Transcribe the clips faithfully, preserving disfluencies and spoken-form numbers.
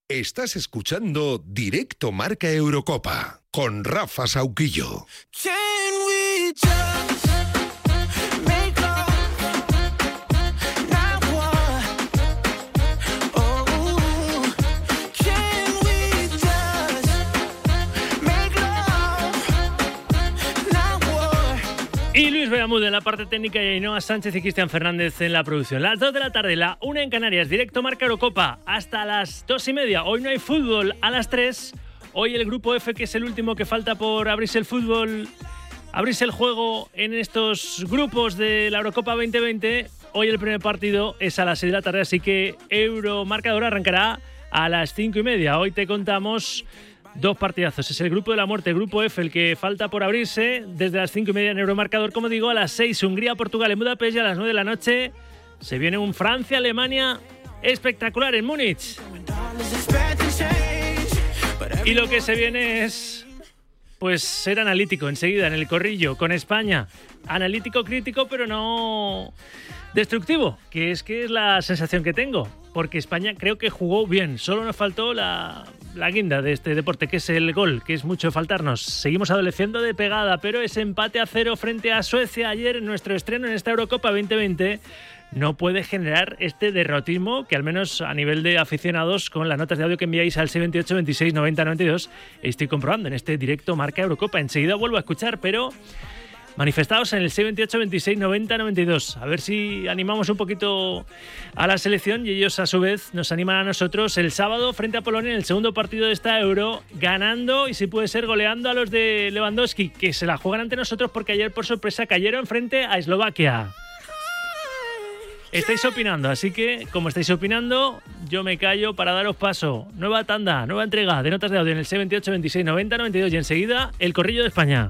Estás escuchando Directo Marca Eurocopa con Rafa Sauquillo. Y Luis Beamud en la parte técnica y Ainhoa Sánchez y Cristian Fernández en la producción. Las dos de la tarde, la una en Canarias, Directo Marca Eurocopa hasta las dos y media. Hoy no hay fútbol a las tres. Hoy el grupo F, que es el último que falta por abrirse el fútbol, abrirse el juego en estos grupos de la Eurocopa veinte veinte. Hoy el primer partido es a las seis de la tarde, así que Euromarcador arrancará a las cinco y media. Hoy te contamos dos partidazos. Es el grupo de la muerte, el grupo F, el que falta por abrirse desde las cinco y media en Euromarcador. Como digo, a las seis Hungría-Portugal en Budapest y a las nueve de la noche se viene un Francia-Alemania espectacular en Múnich. Y lo que se viene es pues ser analítico enseguida en el corrillo con España. Analítico, crítico, pero no destructivo, que es que es la sensación que tengo. Porque España creo que jugó bien. Solo nos faltó la, la guinda de este deporte, que es el gol, que es mucho faltarnos. Seguimos adoleciendo de pegada, pero ese empate a cero frente a Suecia ayer en nuestro estreno en esta Eurocopa veinte veinte no puede generar este derrotismo que al menos a nivel de aficionados, con las notas de audio que enviáis al seis veintiocho, veintiséis, noventa, noventa y dos, estoy comprobando en este directo Marca Eurocopa. Enseguida vuelvo a escuchar, pero manifestados en el seis veintiocho, veintiséis, noventa, noventa y dos. A ver si animamos un poquito a la selección y ellos a su vez nos animan a nosotros el sábado frente a Polonia en el segundo partido de esta Euro, ganando y si puede ser goleando a los de Lewandowski, que se la juegan ante nosotros porque ayer por sorpresa cayeron frente a Eslovaquia. Estáis opinando, así que como estáis opinando, yo me callo para daros paso. Nueva tanda, nueva entrega de notas de audio en el seis veintiocho, veintiséis, noventa, noventa y dos y enseguida el corrillo de España.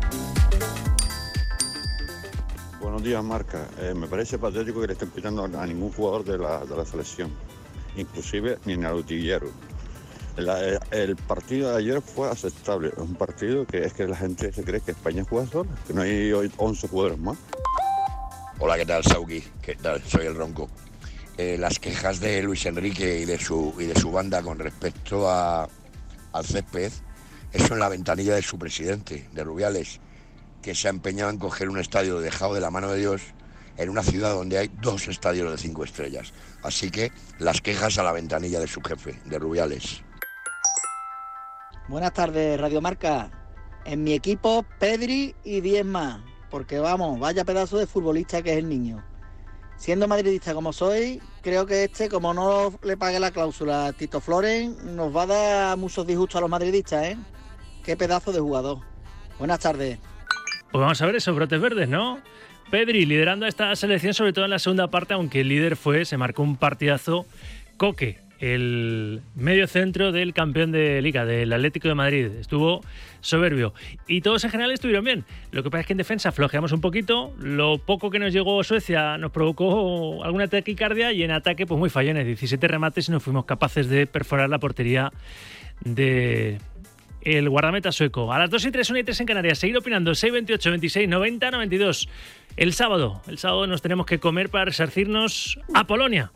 Buenos días, Marca. Eh, me parece patético que le estén pitando a ningún jugador de la, de la selección, inclusive ni en el utillero. La, el partido de ayer fue aceptable. Es un partido que es que la gente se cree que España juega sola, que no hay hoy once jugadores más. Hola, ¿qué tal, Sauki? ¿Qué tal? Soy el Ronco. Eh, las quejas de Luis Enrique y de su, y de su banda con respecto a, al césped, eso en la ventanilla de su presidente, de Rubiales, que se ha empeñado en coger un estadio dejado de la mano de Dios en una ciudad donde hay dos estadios de cinco estrellas. Así que las quejas a la ventanilla de su jefe, de Rubiales. Buenas tardes, Radio Marca. En mi equipo, Pedri y diez más. Porque vamos, vaya pedazo de futbolista que es el niño. Siendo madridista como soy, creo que este, como no le pague la cláusula a Tito Floren, nos va a dar muchos disgustos a los madridistas, ¿eh? Qué pedazo de jugador. Buenas tardes. Pues vamos a ver esos brotes verdes, ¿no? Pedri liderando a esta selección, sobre todo en la segunda parte, aunque el líder fue, se marcó un partidazo. Coque, el medio centro del campeón de Liga, del Atlético de Madrid. Estuvo soberbio. Y todos en general estuvieron bien. Lo que pasa es que en defensa flojeamos un poquito. Lo poco que nos llegó Suecia nos provocó alguna taquicardia y en ataque pues muy fallones. diecisiete remates y no fuimos capaces de perforar la portería de el guardameta sueco. A las dos y tres, una y tres en Canarias. Seguir opinando. seis veintiocho, veintiséis, noventa, noventa y dos. El sábado. El sábado nos tenemos que comer para resarcirnos a Polonia.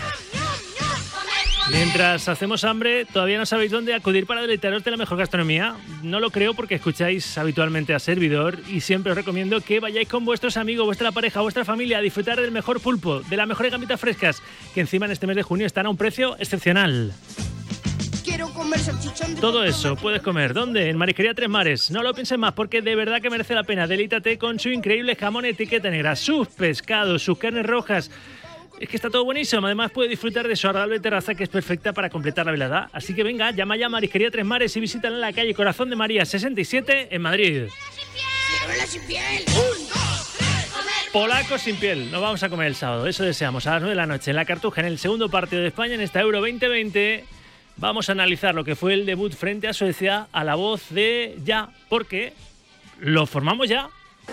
Mientras hacemos hambre, todavía no sabéis dónde acudir para deleitaros de la mejor gastronomía. No lo creo porque escucháis habitualmente a Servidor y siempre os recomiendo que vayáis con vuestros amigos, vuestra pareja, vuestra familia a disfrutar del mejor pulpo, de las mejores gamitas frescas, que encima en este mes de junio están a un precio excepcional. Quiero comer salchichón. Todo eso puedes comer. ¿Dónde? En Marisquería Tres Mares. No lo pienses más porque de verdad que merece la pena. Delítate con su increíble jamón etiqueta negra, sus pescados, sus carnes rojas. Es que está todo buenísimo. Además puede disfrutar de su agradable terraza que es perfecta para completar la velada. Así que venga, llama ya a Marisquería Tres Mares y visítala en la calle Corazón de María sesenta y siete en Madrid. Sin piel. Polacos sin piel. Nos vamos a comer el sábado. Eso deseamos. A las nueve de la noche en La Cartuja, en el segundo partido de España en esta Euro veinte veinte. Vamos a analizar lo que fue el debut frente a Suecia a la voz de Ya. Porque lo formamos ya.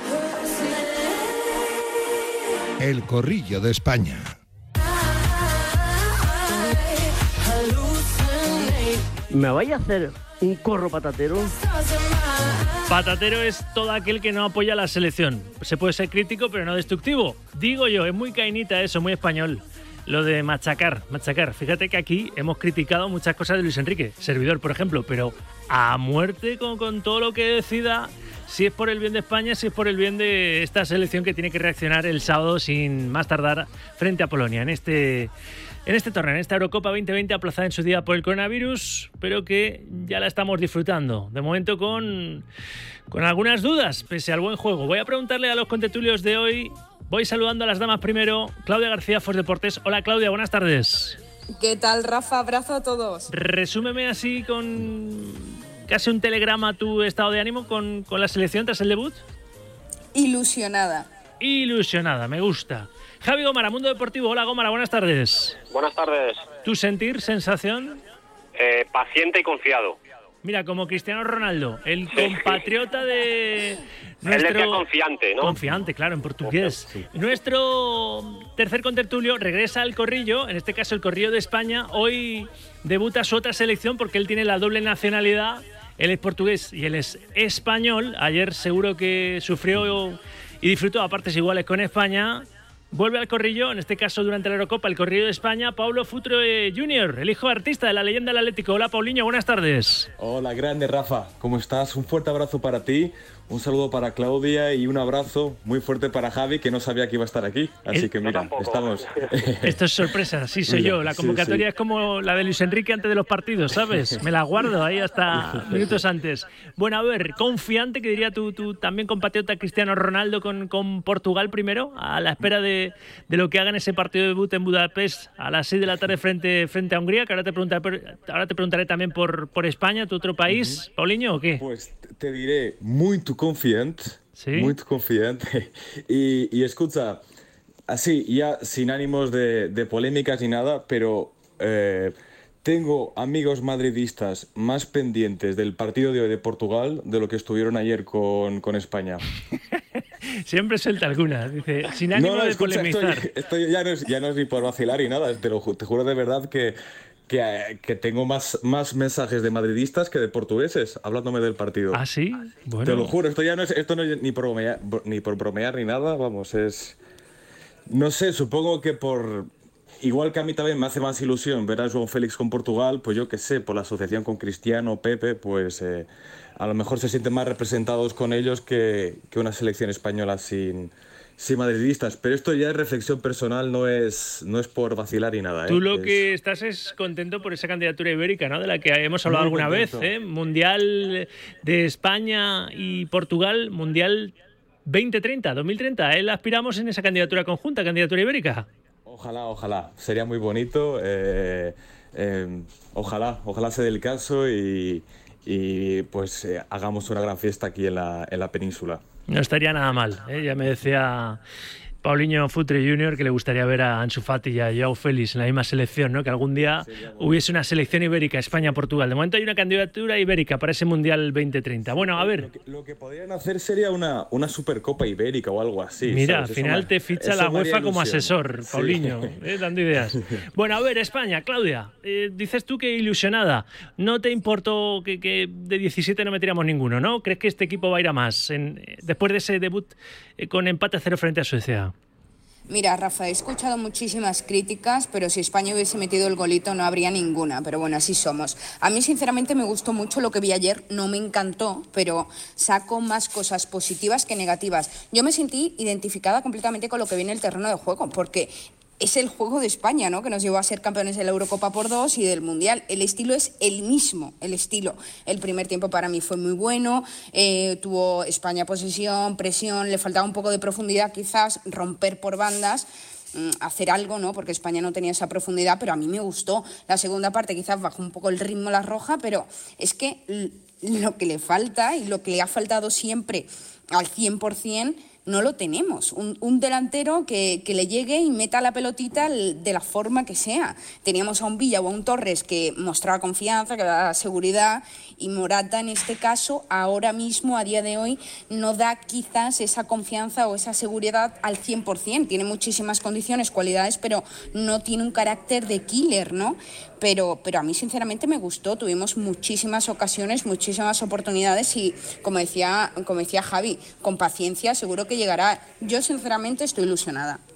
El corrillo de España. ¿Me vais a hacer un corro patatero? Patatero es todo aquel que no apoya a la selección. Se puede ser crítico, pero no destructivo. Digo yo, es muy cainita eso, muy español. lo de machacar, machacar. Fíjate que aquí hemos criticado muchas cosas de Luis Enrique, servidor, por ejemplo, pero a muerte con, con todo lo que decida, si es por el bien de España, si es por el bien de esta selección que tiene que reaccionar el sábado sin más tardar frente a Polonia en este, en este torneo, en esta Eurocopa veinte veinte aplazada en su día por el coronavirus, pero que ya la estamos disfrutando. De momento con, con algunas dudas, pese al buen juego. Voy a preguntarle a los contertulios de hoy. Voy saludando a las damas primero. Claudia García, Fox Deportes. Hola Claudia, buenas tardes. ¿Qué tal, Rafa? Abrazo a todos. Resúmeme así con casi un telegrama tu estado de ánimo con, con la selección tras el debut. Ilusionada. Ilusionada, me gusta. Javi Gómara, Mundo Deportivo. Hola Gómara, buenas tardes. Buenas tardes. ¿Tu sentir, sensación? Eh, paciente y confiado. Mira, como Cristiano Ronaldo, el compatriota de nuestro... Él decía confiante, ¿no? Confiante, claro, en portugués. Sí. Nuestro tercer contertulio regresa al corrillo, en este caso el corrillo de España. Hoy debuta su otra selección porque él tiene la doble nacionalidad. Él es portugués y él es español. Ayer seguro que sufrió y disfrutó a partes iguales con España. Vuelve al corrillo, en este caso durante la Eurocopa, el corrillo de España, Paulo Futre junior, el hijo artista de la leyenda del Atlético. Hola, Paulinho, buenas tardes. Hola, grande Rafa, ¿cómo estás? Un fuerte abrazo para ti, un saludo para Claudia y un abrazo muy fuerte para Javi, que no sabía que iba a estar aquí. Así que mira, estamos... Esto es sorpresa, sí soy mira, yo. La convocatoria sí, sí. es como la de Luis Enrique antes de los partidos, ¿sabes? Me la guardo ahí hasta minutos antes. Bueno, a ver, confiante, que diría tú, tú también compatriota Cristiano Ronaldo con, con Portugal primero, a la espera de, de lo que haga en ese partido de debut en Budapest a las seis de la tarde frente, frente a Hungría, que ahora te preguntaré, ahora te preguntaré también por, por España, tu otro país. Uh-huh. Paulinho, ¿o qué? Pues te diré, muy tu confiante, ¿sí? Muy confiante. Y, y escucha, así, ya sin ánimos de, de polémicas ni nada, pero eh, tengo amigos madridistas más pendientes del partido de hoy de Portugal de lo que estuvieron ayer con, con España. Siempre suelta alguna, dice, sin ánimo no, no, de escucha, polemizar. Estoy, estoy, ya, no es, ya no es ni por vacilar ni nada, te, lo, te juro de verdad que... Que, que tengo más, más mensajes de madridistas que de portugueses hablándome del partido. ¿Ah, sí? Bueno. Te lo juro, esto ya no es, esto no es ni, por bromear, ni por bromear ni nada, vamos, es... No sé, supongo que por... Igual que a mí también me hace más ilusión ver a João Félix con Portugal, pues yo qué sé, por la asociación con Cristiano, Pepe, pues eh, a lo mejor se sienten más representados con ellos que, que una selección española sin... Sí, madridistas, pero esto ya es reflexión personal, no es, no es por vacilar y nada. ¿eh? Tú lo es... que estás es contento por esa candidatura ibérica, ¿no? De la que hemos hablado Muy alguna contento. vez, ¿eh? Mundial de España y Portugal, Mundial veinte treinta, dos mil treinta. ¿Eh? Aspiramos en esa candidatura conjunta, candidatura ibérica. Ojalá, ojalá. Sería muy bonito. Eh, eh, ojalá, ojalá se dé el caso y, y pues eh, hagamos una gran fiesta aquí en la, en la península. No estaría nada mal, ¿eh? Ya me decía Paulinho Futre junior que le gustaría ver a Ansu Fati y a João Félix en la misma selección, ¿no? Que algún día hubiese una selección ibérica, España-Portugal. De momento hay una candidatura ibérica para ese Mundial veinte treinta. Bueno, a ver... Lo que, lo que podrían hacer sería una, una Supercopa Ibérica o algo así. Mira, ¿sabes? al final Eso te ficha la UEFA como asesor, Paulinho, sí. ¿eh? Dando ideas. Bueno, a ver, España, Claudia, eh, dices tú que ilusionada. ¿No te importó que, que de diecisiete no metiéramos ninguno, no? ¿Crees que este equipo va a ir a más en, después de ese debut eh, con empate a cero frente a Suecia? Mira, Rafa, he escuchado muchísimas críticas, pero si España hubiese metido el golito no habría ninguna, pero bueno, así somos. A mí, sinceramente, me gustó mucho lo que vi ayer, no me encantó, pero saco más cosas positivas que negativas. Yo me sentí identificada completamente con lo que vi en el terreno de juego, porque... es el juego de España, ¿no? Que nos llevó a ser campeones de la Eurocopa por dos y del Mundial. El estilo es el mismo, el estilo. El primer tiempo para mí fue muy bueno, eh, tuvo España posesión, presión, le faltaba un poco de profundidad quizás, romper por bandas, hacer algo, ¿no? Porque España no tenía esa profundidad, pero a mí me gustó. La segunda parte quizás bajó un poco el ritmo la roja, pero es que lo que le falta y lo que le ha faltado siempre al cien por ciento no lo tenemos. Un, un delantero que, que le llegue y meta la pelotita de la forma que sea. Teníamos a un Villa o a un Torres que mostraba confianza, que daba seguridad, y Morata en este caso ahora mismo, a día de hoy, no da quizás esa confianza o esa seguridad al cien por ciento. Tiene muchísimas condiciones, cualidades, pero no tiene un carácter de killer, ¿no? Pero, pero a mí sinceramente me gustó, tuvimos muchísimas ocasiones, muchísimas oportunidades y como decía, como decía Javi, con paciencia seguro que llegará. Yo sinceramente estoy ilusionada.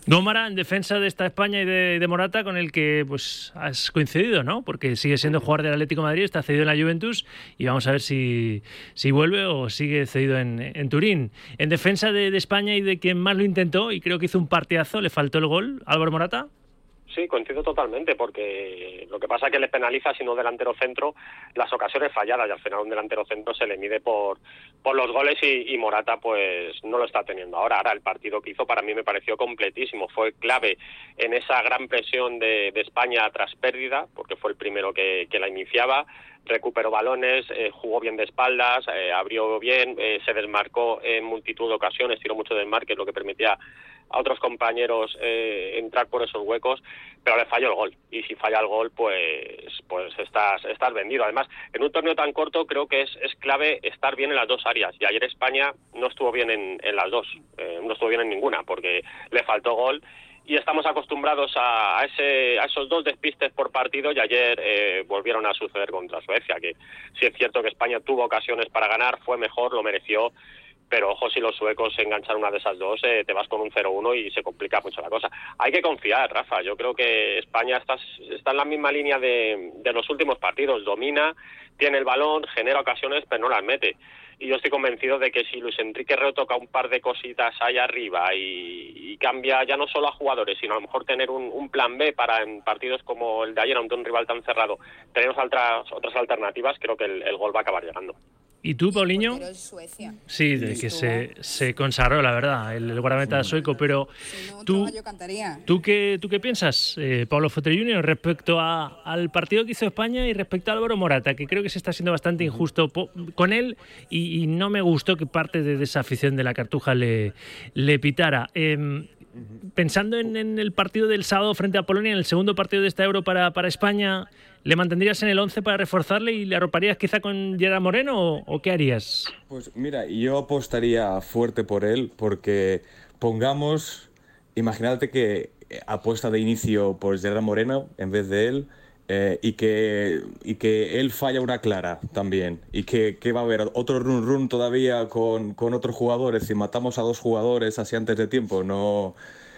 Gómara, en defensa de esta España y de, de Morata, con el que pues has coincidido, ¿no? Porque sigue siendo jugador del Atlético de Madrid, está cedido en la Juventus y vamos a ver si, si vuelve o sigue cedido en, en Turín. En defensa de, de España y de quien más lo intentó, y creo que hizo un partidazo, le faltó el gol, Álvaro Morata. Sí, coincido totalmente, porque lo que pasa es que le penaliza, siendo delantero centro, las ocasiones falladas, y al final un delantero centro se le mide por por los goles y, y Morata pues no lo está teniendo ahora. Ahora el partido que hizo para mí me pareció completísimo, fue clave en esa gran presión de, de España tras pérdida, porque fue el primero que, que la iniciaba, recuperó balones, eh, jugó bien de espaldas, eh, abrió bien, eh, se desmarcó en multitud de ocasiones, tiró mucho desmarque, lo que permitía a otros compañeros eh, entrar por esos huecos, pero le falló el gol, y si falla el gol pues pues estás estás vendido. Además, en un torneo tan corto creo que es, es clave estar bien en las dos áreas, y ayer España no estuvo bien en, en las dos, eh, no estuvo bien en ninguna, porque le faltó gol, y estamos acostumbrados a, a ese a esos dos despistes por partido, y ayer eh, volvieron a suceder contra Suecia, que sí es cierto que España tuvo ocasiones para ganar, fue mejor, lo mereció, pero ojo, si los suecos se enganchan una de esas dos, eh, te vas con un cero uno y se complica mucho la cosa. Hay que confiar, Rafa, yo creo que España está, está en la misma línea de, de los últimos partidos, domina, tiene el balón, genera ocasiones, pero no las mete. Y yo estoy convencido de que si Luis Enrique retoca un par de cositas ahí arriba y, y cambia ya no solo a jugadores, sino a lo mejor tener un, un plan B para en partidos como el de ayer, ante un rival tan cerrado, tenemos otras, otras alternativas, creo que el, el gol va a acabar llegando. ¿Y tú, Paulinho? Suecia. Sí, de que se, se consagró, la verdad, el, el guardameta sueco, pero Si no, tú, yo cantaría. ¿tú, qué, ¿tú qué piensas, eh, Pablo Futre junior, respecto a, al partido que hizo España y respecto a Álvaro Morata, que creo que se está siendo bastante injusto po- con él y, y no me gustó que parte de, de esa afición de la Cartuja le, le pitara? Eh, pensando en, en el partido del sábado frente a Polonia, en el segundo partido de esta Euro para, para España, ¿le mantendrías en el once para reforzarle y le arroparías quizá con Gerard Moreno o, o qué harías? Pues mira, yo apostaría fuerte por él, porque pongamos, imagínate que apuesta de inicio por Gerard Moreno en vez de él, eh, y que y que él falla una clara también, y que, que va a haber otro run run todavía con, con otros jugadores, y matamos a dos jugadores así antes de tiempo. No,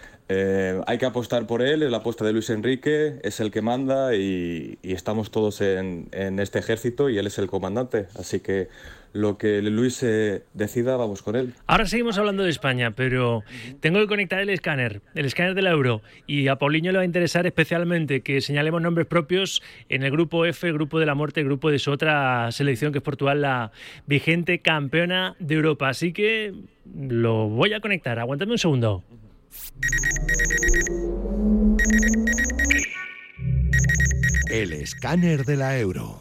eh, hay que apostar por él, es la apuesta de Luis Enrique, es el que manda, y, y estamos todos en, en este ejército y él es el comandante, así que lo que Luis eh, decida, vamos con él. Ahora seguimos hablando de España, pero tengo que conectar el escáner, el escáner de la Euro, y a Paulinho le va a interesar especialmente que señalemos nombres propios en el grupo F, el grupo de la muerte, el grupo de su otra selección, que es Portugal, la vigente campeona de Europa. Así que lo voy a conectar, aguántame un segundo. El escáner de la Euro.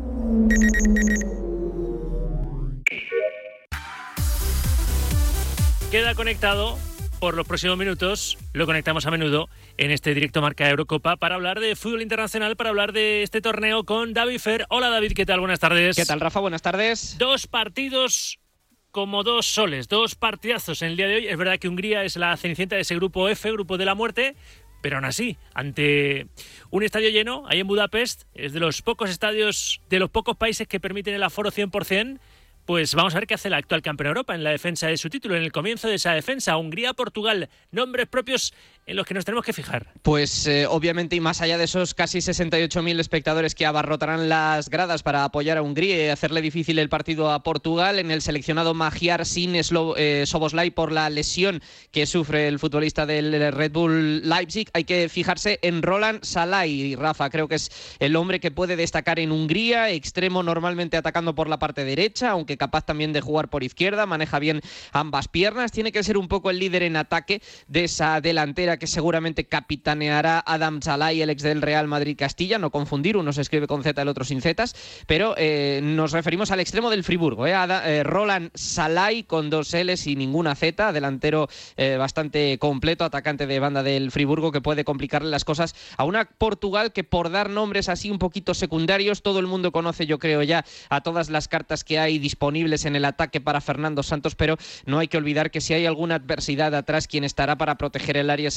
Queda conectado por los próximos minutos, lo conectamos a menudo en este directo Marca Eurocopa para hablar de fútbol internacional, para hablar de este torneo con David Fer. Hola David, ¿qué tal? Buenas tardes. ¿Qué tal, Rafa? Buenas tardes. Dos partidos como dos soles, dos partidazos en el día de hoy. Es verdad que Hungría es la cenicienta de ese grupo F, grupo de la muerte, pero aún así, ante un estadio lleno, ahí en Budapest, es de los pocos estadios, de los pocos países que permiten el aforo cien por ciento, pues vamos a ver qué hace el actual campeón de Europa en la defensa de su título, en el comienzo de esa defensa. Hungría-Portugal, nombres propios en los que nos tenemos que fijar. Pues eh, obviamente, y más allá de esos casi sesenta y ocho mil espectadores que abarrotarán las gradas para apoyar a Hungría y hacerle difícil el partido a Portugal, en el seleccionado Magyar sin Slo- eh, Soboslai por la lesión que sufre el futbolista del Red Bull Leipzig, hay que fijarse en Roland Salai. Rafa, creo que es el hombre que puede destacar en Hungría, extremo normalmente atacando por la parte derecha, aunque capaz también de jugar por izquierda, maneja bien ambas piernas, tiene que ser un poco el líder en ataque de esa delantera que seguramente capitaneará Adam Salai, el ex del Real Madrid Castilla, no confundir, uno se escribe con Z, el otro sin Zetas, pero eh, nos referimos al extremo del Friburgo, eh, Ada, eh, Roland Salai con dos L's y ninguna Z, delantero eh, bastante completo, atacante de banda del Friburgo, que puede complicarle las cosas a una Portugal que, por dar nombres así un poquito secundarios, todo el mundo conoce, yo creo ya, a todas las cartas que hay disponibles en el ataque para Fernando Santos, pero no hay que olvidar que si hay alguna adversidad atrás, quien estará para proteger el área será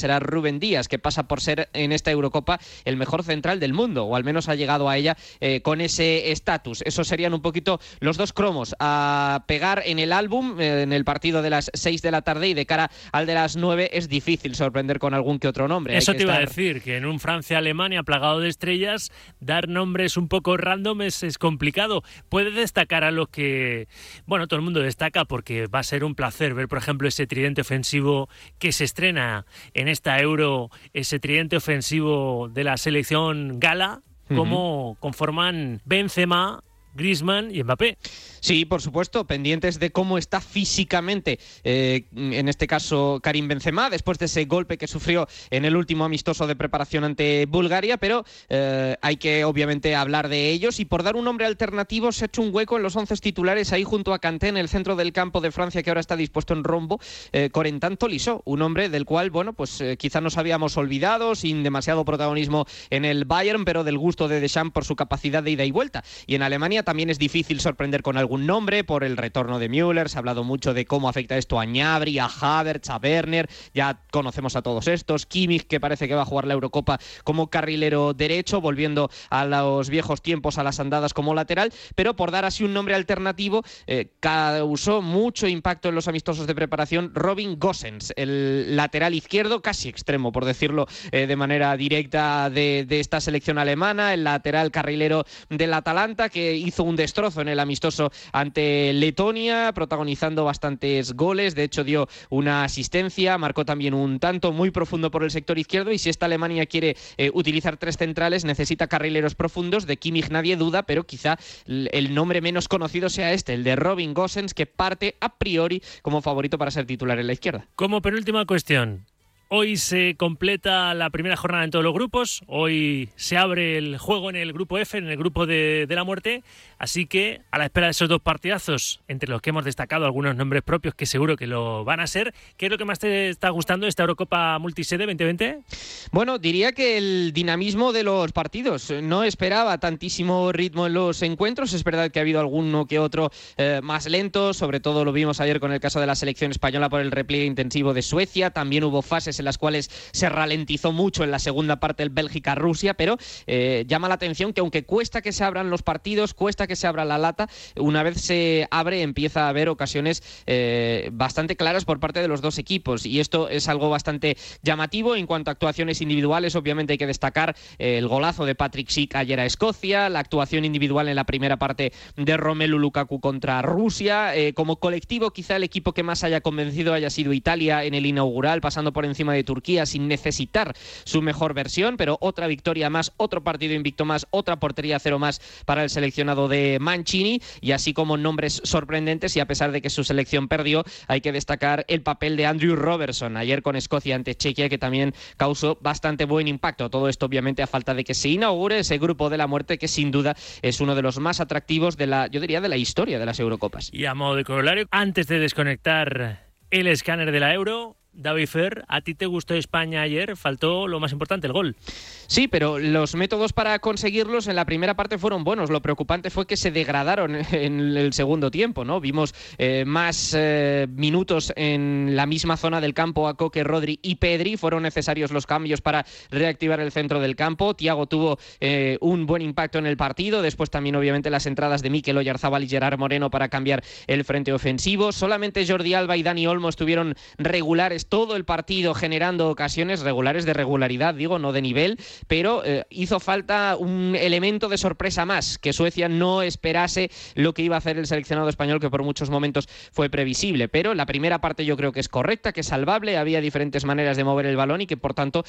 será Rúben Díaz, que pasa por ser en esta Eurocopa el mejor central del mundo, o al menos ha llegado a ella eh, con ese estatus. Esos serían un poquito los dos cromos a pegar en el álbum, eh, en el partido de las seis de la tarde, y de cara al de las nueve es difícil sorprender con algún que otro nombre. Eso Hay que te iba estar... a decir, que en un Francia-Alemania plagado de estrellas, dar nombres un poco random es, es complicado. Puede destacar a los que, bueno, todo el mundo destaca, porque va a ser un placer ver, por ejemplo, ese tridente ofensivo que se estrena en esta Euro, ese tridente ofensivo de la selección gala, cómo uh-huh. conforman Benzema, Griezmann y Mbappé. Sí, por supuesto, pendientes de cómo está físicamente, eh, en este caso Karim Benzema, después de ese golpe que sufrió en el último amistoso de preparación ante Bulgaria, pero eh, hay que obviamente hablar de ellos, y por dar un nombre alternativo se ha hecho un hueco en los once titulares ahí junto a Kanté en el centro del campo de Francia, que ahora está dispuesto en rombo, eh, Corentin Tolisso, un hombre del cual, bueno, pues eh, quizá nos habíamos olvidado, sin demasiado protagonismo en el Bayern, pero del gusto de Deschamps por su capacidad de ida y vuelta. Y en Alemania también es difícil sorprender con algo un nombre por el retorno de Müller. Se ha hablado mucho de cómo afecta esto a Gnabry, a Havertz, a Werner, ya conocemos a todos estos. Kimmich, que parece que va a jugar la Eurocopa como carrilero derecho, volviendo a los viejos tiempos, a las andadas como lateral, pero por dar así un nombre alternativo, eh, causó mucho impacto en los amistosos de preparación Robin Gosens, el lateral izquierdo, casi extremo por decirlo eh, de manera directa, de, de esta selección alemana, el lateral carrilero del Atalanta, que hizo un destrozo en el amistoso ante Letonia, protagonizando bastantes goles. De hecho, dio una asistencia, marcó también un tanto muy profundo por el sector izquierdo, y si esta Alemania quiere eh, utilizar tres centrales, necesita carrileros profundos. De Kimmich nadie duda, pero quizá el nombre menos conocido sea este, el de Robin Gosens, que parte a priori como favorito para ser titular en la izquierda. Como penúltima cuestión, hoy se completa la primera jornada en todos los grupos, hoy se abre el juego en el grupo F, en el grupo de, de la muerte, así que a la espera de esos dos partidazos, entre los que hemos destacado algunos nombres propios que seguro que lo van a ser, ¿qué es lo que más te está gustando de esta Eurocopa Multisede veinte veinte? Bueno, diría que el dinamismo de los partidos. No esperaba tantísimo ritmo en los encuentros, es verdad que ha habido alguno que otro eh, más lento, sobre todo lo vimos ayer con el caso de la selección española por el repliegue intensivo de Suecia, también hubo fases en las cuales se ralentizó mucho en la segunda parte el Bélgica-Rusia, pero eh, llama la atención que aunque cuesta que se abran los partidos, cuesta que se abra la lata, una vez se abre empieza a haber ocasiones eh, bastante claras por parte de los dos equipos, y esto es algo bastante llamativo. En cuanto a actuaciones individuales, obviamente hay que destacar eh, el golazo de Patrick Schick ayer a Escocia, la actuación individual en la primera parte de Romelu Lukaku contra Rusia. Eh, como colectivo, quizá el equipo que más haya convencido haya sido Italia en el inaugural, pasando por encima de Turquía sin necesitar su mejor versión, pero otra victoria más, otro partido invicto más, otra portería cero más para el seleccionado de Mancini, y así como nombres sorprendentes, y a pesar de que su selección perdió, hay que destacar el papel de Andrew Robertson ayer con Escocia ante Chequia, que también causó bastante buen impacto. Todo esto obviamente a falta de que se inaugure ese grupo de la muerte, que sin duda es uno de los más atractivos de la, yo diría, de la historia de las Eurocopas. Y a modo de corolario, antes de desconectar el escáner de la Euro, David Fer, ¿a ti te gustó España ayer? Faltó lo más importante, el gol. Sí, pero los métodos para conseguirlos en la primera parte fueron buenos. Lo preocupante fue que se degradaron en el segundo tiempo, ¿no? Vimos eh, más eh, minutos en la misma zona del campo a Coque, Rodri y Pedri. Fueron necesarios los cambios para reactivar el centro del campo. Thiago tuvo eh, un buen impacto en el partido. Después también, obviamente, las entradas de Mikel Oyarzabal y Gerard Moreno para cambiar el frente ofensivo. Solamente Jordi Alba y Dani Olmo estuvieron regulares todo el partido, generando ocasiones regulares de regularidad, digo, no de nivel, pero eh, hizo falta un elemento de sorpresa más, que Suecia no esperase lo que iba a hacer el seleccionado español, que por muchos momentos fue previsible. Pero la primera parte yo creo que es correcta, que es salvable, había diferentes maneras de mover el balón y que por tanto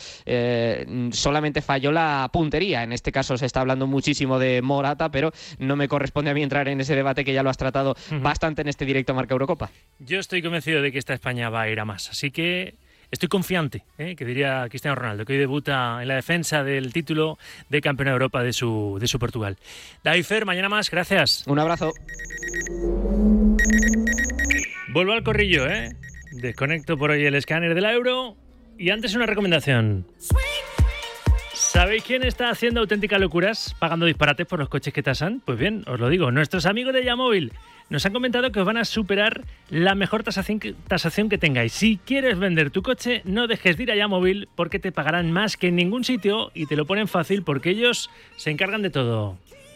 eh, solamente falló la puntería. En este caso se está hablando muchísimo de Morata, pero no me corresponde a mí entrar en ese debate, que ya lo has tratado uh-huh. bastante en este directo Marca Eurocopa. Yo estoy convencido de que esta España va a ir a más, así que estoy confiante, ¿eh? que diría Cristiano Ronaldo, que hoy debuta en la defensa del título de campeón de Europa de su, de su Portugal. David Fer, mañana más, gracias. Un abrazo. Vuelvo al corrillo, ¿eh? Desconecto por hoy el escáner del Euro y antes una recomendación. ¿Sabéis quién está haciendo auténticas locuras pagando disparates por los coches que tasan? Pues bien, os lo digo, nuestros amigos de Yamóvil. nos han comentado que os van a superar la mejor tasación que, tasación que tengáis. Si quieres vender tu coche, no dejes de ir a Yamóvil porque te pagarán más que en ningún sitio y te lo ponen fácil porque ellos se encargan de todo.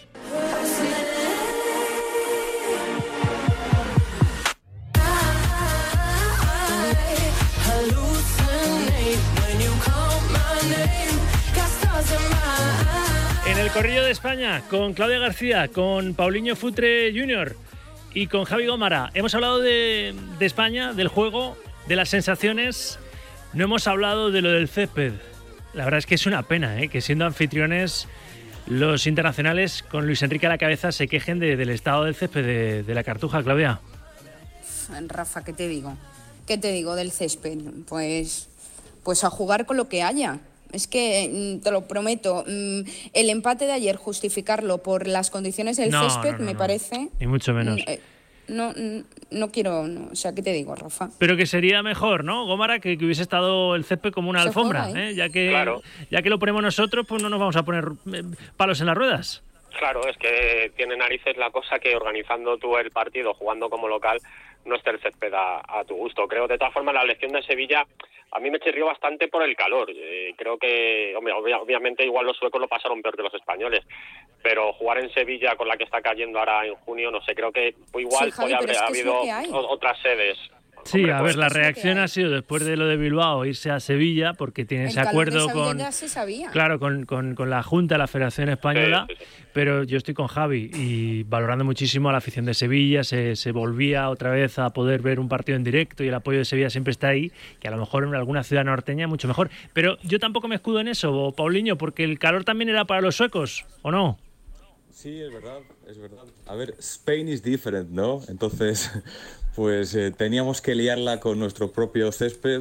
En el Corrillo de España, con Claudia García, con Paulinho Futre junior y con Javi Gómara. Hemos hablado de, de España, del juego, de las sensaciones. No hemos hablado de lo del césped. La verdad es que es una pena, ¿eh? Que siendo anfitriones, los internacionales, con Luis Enrique a la cabeza, se quejen de, del estado del césped de, de la Cartuja, Claudia. Rafa, ¿qué te digo? ¿Qué te digo del césped? Pues, pues a jugar con lo que haya. Es que, te lo prometo, el empate de ayer, justificarlo por las condiciones del no, césped, no, no, me no. parece... Ni mucho menos. No, no, no quiero... No, o sea, ¿qué te digo, Rafa? Pero que sería mejor, ¿no, Gómara? Que, que hubiese estado el césped como una Se alfombra, juega, ¿eh? ¿eh? Ya que, Claro. ya que lo ponemos nosotros, pues no nos vamos a poner palos en las ruedas. Claro, es que tiene narices la cosa que organizando tú el partido, jugando como local, no esté el césped a, a tu gusto. Creo, de todas formas, la elección de Sevilla a mí me chirrió bastante por el calor. Eh, creo que, hombre, obvia, obviamente igual los suecos lo pasaron peor que los españoles, pero jugar en Sevilla con la que está cayendo ahora en junio, no sé, creo que igual Sí, Javi, podría haber pero es que es lo habido que hay. otras sedes. Sí, Hombre, a pues, ver, la es lo que reacción hay. ha sido después de lo de Bilbao irse a Sevilla porque tiene El ese calor acuerdo de Sevilla con, ya se sabía. claro, con, con, con la Junta, la Federación Española, Sí, sí, sí. pero yo estoy con Javi y valorando muchísimo a la afición de Sevilla, se, se volvía otra vez a poder ver un partido en directo y el apoyo de Sevilla siempre está ahí, que a lo mejor en alguna ciudad norteña mucho mejor. Pero yo tampoco me escudo en eso, Paulinho, porque el calor también era para los suecos, ¿o no? Sí, es verdad, es verdad. A ver, Spain is different, ¿no? Entonces, pues eh, teníamos que liarla con nuestro propio césped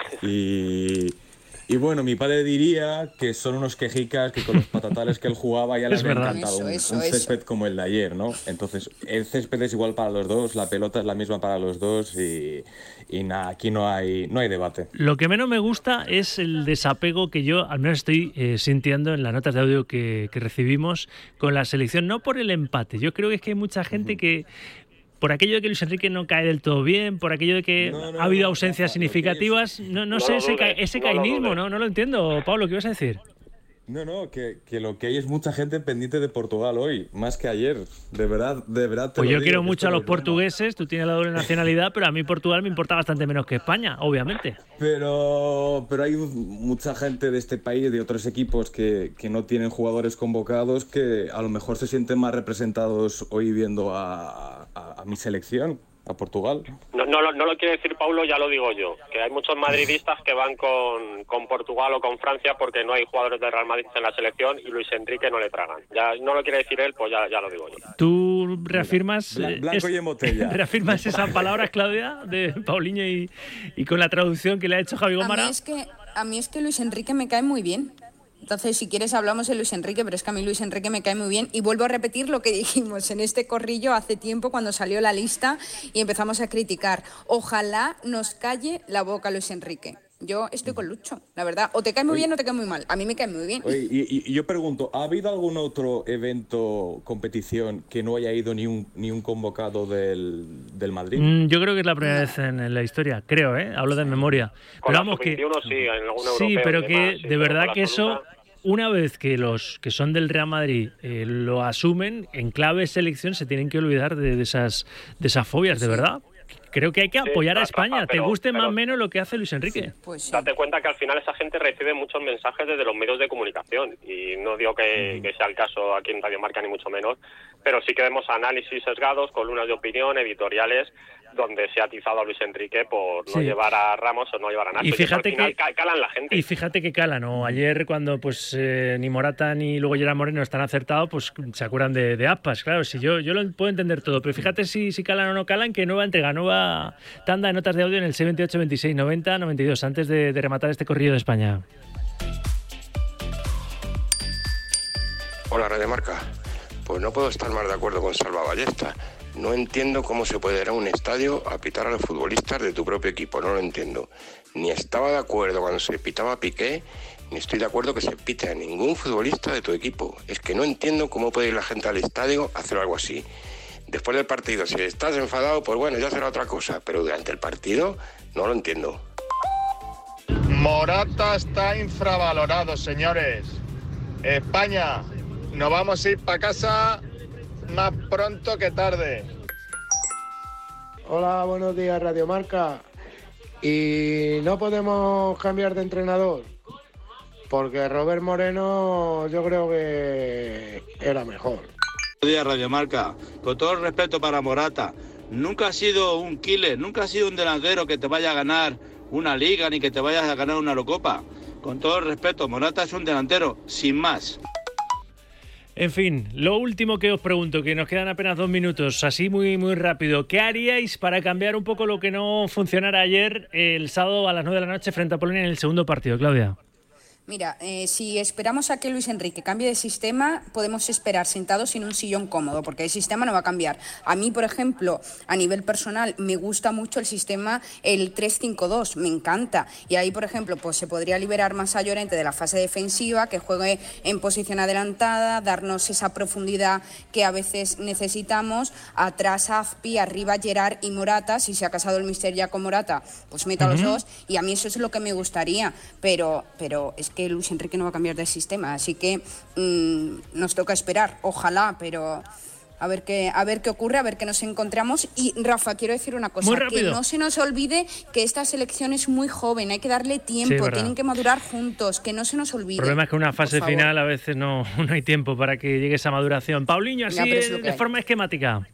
y, y bueno, mi padre diría que son unos quejicas que con los patatales que él jugaba ya les Es había verdad. encantado un, Eso, un eso, césped como el de ayer, ¿no? Entonces, el césped es igual para los dos, la pelota es la misma para los dos y, y nada, aquí no hay, no hay debate. Lo que menos me gusta es el desapego que yo al menos estoy eh, sintiendo en las notas de audio que, que recibimos con la selección, no por el empate. Yo creo que es que hay mucha gente uh-huh. que, por aquello de que Luis Enrique no cae del todo bien, por aquello de que no, no, ha habido no, ausencias no, significativas, no, no, no sé, lo ese, dudes, ese no cainismo, lo ¿no? No lo entiendo. Pablo, ¿qué ibas a decir? No, no, que, que lo que hay es mucha gente pendiente de Portugal hoy, más que ayer. De verdad, de verdad. Te Pues lo yo digo, quiero que mucho esto a los no es broma. portugueses, tú tienes la doble nacionalidad, pero a mí Portugal me importa bastante menos que España, obviamente. Pero, pero hay mucha gente de este país, de otros equipos que, que no tienen jugadores convocados, que a lo mejor se sienten más representados hoy viendo a, a, a mi selección, a Portugal. No, no, lo- no lo quiere decir Paulo, ya lo digo yo, que hay muchos madridistas que van con, con Portugal o con Francia porque no hay jugadores de Real Madrid en la selección y Luis Enrique no le tragan. Ya no lo quiere decir él, pues ya, ya lo digo yo. ¿Tú reafirmas, Bla- eh, blanco y en botella. reafirmas esas palabras, Claudia, de Paulinho y, y con la traducción que le ha hecho Javi A mí, Gómara? es que, a mí es que Luis Enrique me cae muy bien. Entonces, si quieres, hablamos de Luis Enrique, pero es que a mí Luis Enrique me cae muy bien. Y vuelvo a repetir lo que dijimos en este corrillo hace tiempo cuando salió la lista y empezamos a criticar. Ojalá nos calle la boca Luis Enrique. Yo estoy con Lucho, la verdad. O te cae muy Oye. bien o te cae muy mal. A mí me cae muy bien. Oye, y, y- y yo pregunto, ¿ha habido algún otro evento, competición, que no haya ido ni un, ni un convocado del, del Madrid? Mm, yo creo que es la primera vez en, en la historia, creo, ¿eh? Hablo de memoria. Con Pero la vamos sub que... veintiuno sí, en algún Sí, europeo pero y que demás, sí, de pero verdad con la que eso, absoluta- una vez que los que son del Real Madrid eh, lo asumen, en clave selección se tienen que olvidar de, de esas, de esas fobias, de verdad. Creo que hay que Sí, apoyar a Rafa, España, te pero- guste más o pero- menos lo que hace Luis Enrique. Pues sí. Date cuenta que al final esa gente recibe muchos mensajes desde los medios de comunicación y no digo que, que sea el caso aquí en Radio Marca ni mucho menos, pero sí que vemos análisis sesgados, columnas de opinión, editoriales donde se ha atizado a Luis Enrique por no Sí. llevar a Ramos o no llevar a Nacho. Y eso fíjate al final que- ca- calan la gente. Y fíjate que cala, ¿no? Ayer cuando pues eh, ni Morata ni luego Gerard Moreno están acertados, pues se acuerdan de, de Aspas, claro, si yo, yo lo puedo entender todo, pero fíjate si, si calan o no calan, que nueva entrega, nueva tanda de notas de audio en el seis veintiocho veintiséis noventa noventa y dos, antes de, de rematar este corrido de España. Hola, Radio Marca. Pues no puedo estar más de acuerdo con Salva Ballesta. No entiendo cómo se puede ir a un estadio a pitar a los futbolistas de tu propio equipo, no lo entiendo. Ni estaba de acuerdo cuando se pitaba a Piqué, ni estoy de acuerdo que se pite a ningún futbolista de tu equipo. Es que no entiendo cómo puede ir la gente al estadio a hacer algo así. Después del partido, si estás enfadado, pues bueno, ya será otra cosa, pero durante el partido no lo entiendo. Morata está infravalorado, señores. España, nos vamos a ir para casa más pronto que tarde. Hola, buenos días, Radio Marca. Y no podemos cambiar de entrenador, porque Robert Moreno yo creo que era mejor. Buenos días, Radio Marca. Con todo el respeto para Morata, nunca ha sido un killer, nunca ha sido un delantero que te vaya a ganar una liga ni que te vayas a ganar una Eurocopa. Con todo el respeto, Morata es un delantero, sin más. En fin, lo último que os pregunto, que nos quedan apenas dos minutos, así muy muy rápido. ¿Qué haríais para cambiar un poco lo que no funcionara ayer, el sábado a las nueve de la noche frente a Polonia en el segundo partido, Claudia? Mira, eh, si esperamos a que Luis Enrique cambie de sistema, podemos esperar sentados en un sillón cómodo, porque el sistema no va a cambiar. A mí, por ejemplo, a nivel personal, me gusta mucho el sistema, el tres cinco dos, me encanta. Y ahí, por ejemplo, pues se podría liberar más a Llorente de la fase defensiva, que juegue en posición adelantada, darnos esa profundidad que a veces necesitamos. Atrás Azpi, arriba Gerard y Morata, si se ha casado el mister ya con Morata, pues meta a los uh-huh. dos. Y a mí eso es lo que me gustaría, pero, pero es que Luis Enrique no va a cambiar de sistema, así que mmm, nos toca esperar, ojalá, pero a ver qué a ver qué ocurre, a ver qué nos encontramos. Y Rafa, quiero decir una cosa, que no se nos olvide que esta selección es muy joven, hay que darle tiempo, sí, tienen que madurar juntos, que no se nos olvide. El problema es que una fase final a veces no, no hay tiempo para que llegue esa maduración. Paulinho, así de, de forma esquemática.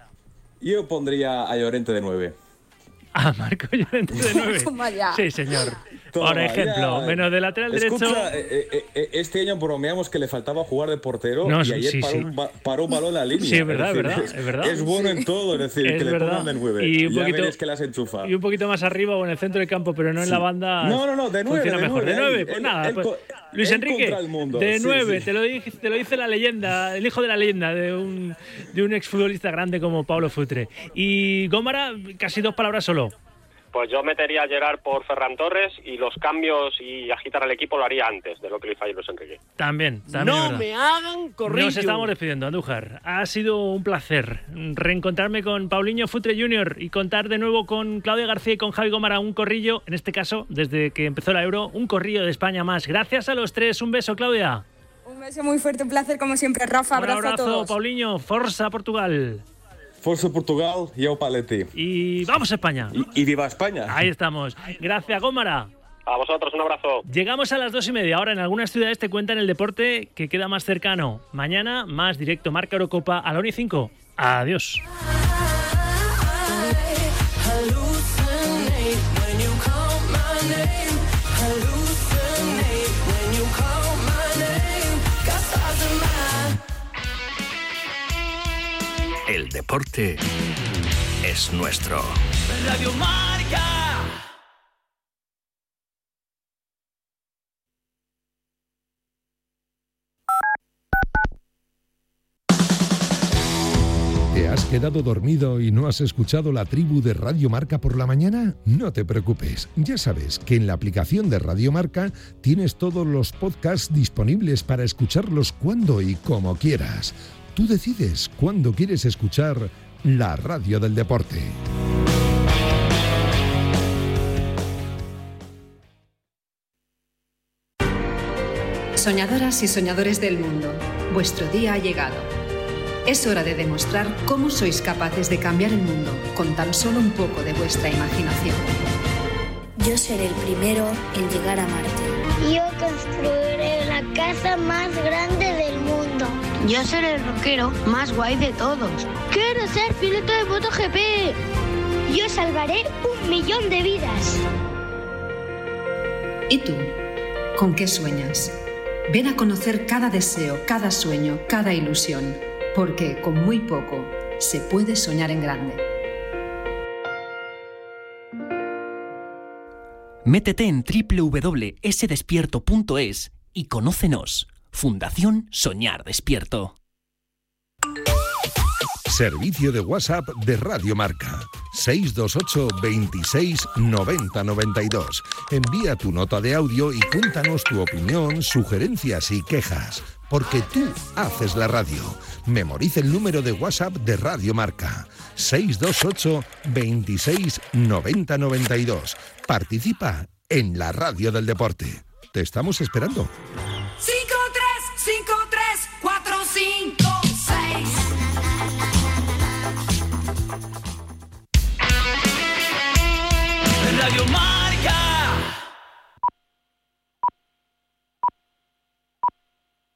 Yo pondría a Llorente de nueve. Ah, Marco Llorente de nueve. Sí, señor. Toma, por ejemplo, ya. Menos de lateral Escucha, derecho. Eh, eh, este año bromeamos que le faltaba jugar de portero no, y ayer sí, paró, sí. Un, paró un balón en la línea. Sí, es verdad, es, decir, verdad, es, es verdad. Es bueno en todo, es decir, es que verdad. le pongan de nueve. Y un ya poquito, veréis que las enchufa. Y un poquito más arriba o en el centro del campo, pero no sí. en la banda. No, no, no, de nueve. Funciona de mejor. nueve, De nueve, él, pues él, nada. él, Pues, él, Luis él Enrique, de nueve, sí, sí. Te, lo dice, te lo dice la leyenda, el hijo de la leyenda, de un, de un exfutbolista grande como Pablo Futre. Y Gómara, casi dos palabras solo. Pues yo metería a Gerard por Ferran Torres y los cambios y agitar al equipo lo haría antes de lo que le hizo Luis Enrique. También, también. No me hagan corrillo. Nos estamos despidiendo, Andújar. Ha sido un placer reencontrarme con Paulinho Futre junior y contar de nuevo con Claudia García y con Javi Gómara un corrillo, en este caso, desde que empezó la Euro, un corrillo de España más. Gracias a los tres. Un beso, Claudia. Un beso muy fuerte, un placer como siempre, Rafa. Un abrazo, abrazo a todos. Paulinho. Forza Portugal. Forza Portugal y au Paletti. Y vamos a España. Y, y viva España. Ahí estamos. Gracias, Gómara. A vosotros, un abrazo. Llegamos a las dos y media. Ahora en algunas ciudades te cuentan el deporte que queda más cercano. Mañana, más directo Marca Eurocopa a la una y cinco. Adiós. El deporte es nuestro. Radio Marca. ¿Te has quedado dormido y no has escuchado la tribu de Radio Marca por la mañana? No te preocupes, ya sabes que en la aplicación de Radio Marca tienes todos los podcasts disponibles para escucharlos cuando y como quieras. Tú decides cuándo quieres escuchar la radio del deporte. Soñadoras y soñadores del mundo, vuestro día ha llegado. Es hora de demostrar cómo sois capaces de cambiar el mundo con tan solo un poco de vuestra imaginación. Yo seré el primero en llegar a Marte. Yo construiré la casa más grande del mundo. Yo seré el rockero más guay de todos. Quiero ser piloto de MotoGP. Yo salvaré un millón de vidas. ¿Y tú? ¿Con qué sueñas? Ven a conocer cada deseo, cada sueño, cada ilusión, porque con muy poco se puede soñar en grande. Métete en doble u doble u doble u punto ese despierto punto es y conócenos. Fundación Soñar Despierto. Servicio de WhatsApp de Radio Marca. seis dos ocho, veintiséis, noventa, noventa y dos. Envía tu nota de audio y cuéntanos tu opinión, sugerencias y quejas. Porque tú haces la radio. Memoriza el número de WhatsApp de Radio Marca. seis dos ocho, veintiséis, noventa, noventa y dos. Participa en la radio del deporte. Te estamos esperando.